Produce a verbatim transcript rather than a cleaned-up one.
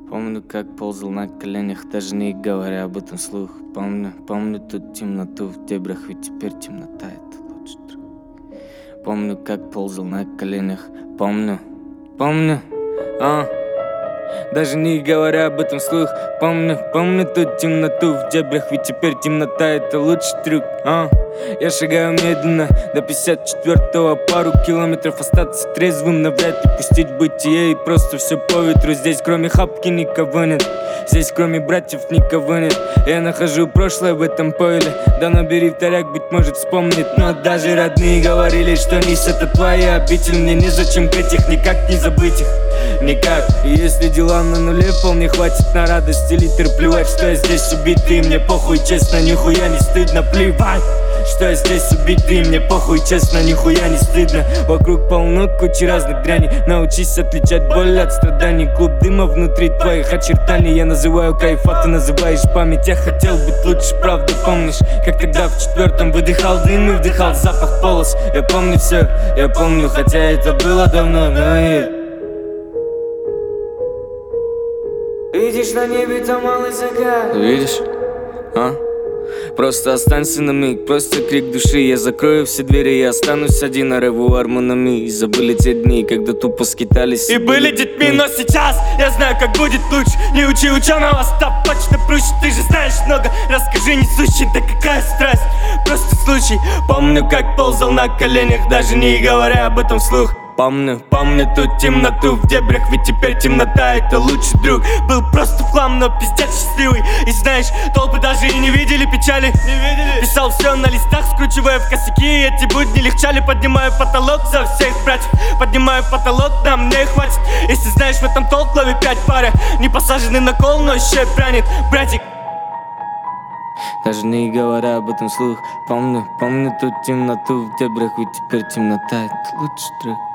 Помню, как ползал на коленях, даже не говоря об этом вслух. Помню, помню ту темноту в дебрях, ведь теперь темнота — это лучший друг. Помню, как ползал на коленях, помню, помню, а даже не говоря об этом вслух. Помню, помню ту темноту в дебрях, ведь теперь темнота — это лучший трюк, а я шагаю медленно до пятьдесят четвёртого, пару километров остаться трезвым, навряд ли пустить бытие и просто все по ветру. Здесь кроме хапки никого нет, здесь кроме братьев никого нет. Я нахожу прошлое в этом поле, да набери вторяк, быть может вспомнит. Но даже родные говорили, что Низ — это твоя обитель. Мне незачем петь их, никак не забыть их, никак. И если дела на нуле, вполне хватит на радости литр. Плевать, что я здесь убитый, мне похуй, честно, нихуя не стыдно. Плевать, что я здесь убитый, мне похуй, честно, нихуя не стыдно. Вокруг полно кучи разных дряней, научись отличать боль от страданий. Клуб дыма внутри твоих очертаний, я называю кайф, а ты называешь память. Я хотел быть лучше, правда, помнишь, как тогда в четвертом выдыхал дым и вдыхал запах полос. Я помню все, я помню, хотя это было давно, но и... Видишь на небе там малый закат? Видишь? А? Просто останься на миг, просто крик души. Я закрою все двери, я останусь один, а реву армонами. И забыли те дни, когда тупо скитались и были детьми, но сейчас я знаю, как будет лучше. Не учи ученого, став точно проще. Ты же знаешь много, расскажи несущий. Да какая страсть, просто случай. Помню, как ползал на коленях, даже не говоря об этом вслух. Помню, помню ту темноту в дебрях, ведь теперь темнота — это лучший друг. Был просто в хлам, но пиздец счастливый. И знаешь, толпы даже и не видели печали, не видели. Писал все на листах, скручивая в косяки. Эти будни легчали, поднимаю потолок за всех братьев. Поднимаю потолок, да мне хватит. Если знаешь, в этом толк, лови пять пары. Не посаженный на кол, но еще и прянет, братик. Даже не говоря об этом вслух. Помню, помню ту темноту в дебрях, ведь теперь темнота — это лучший друг.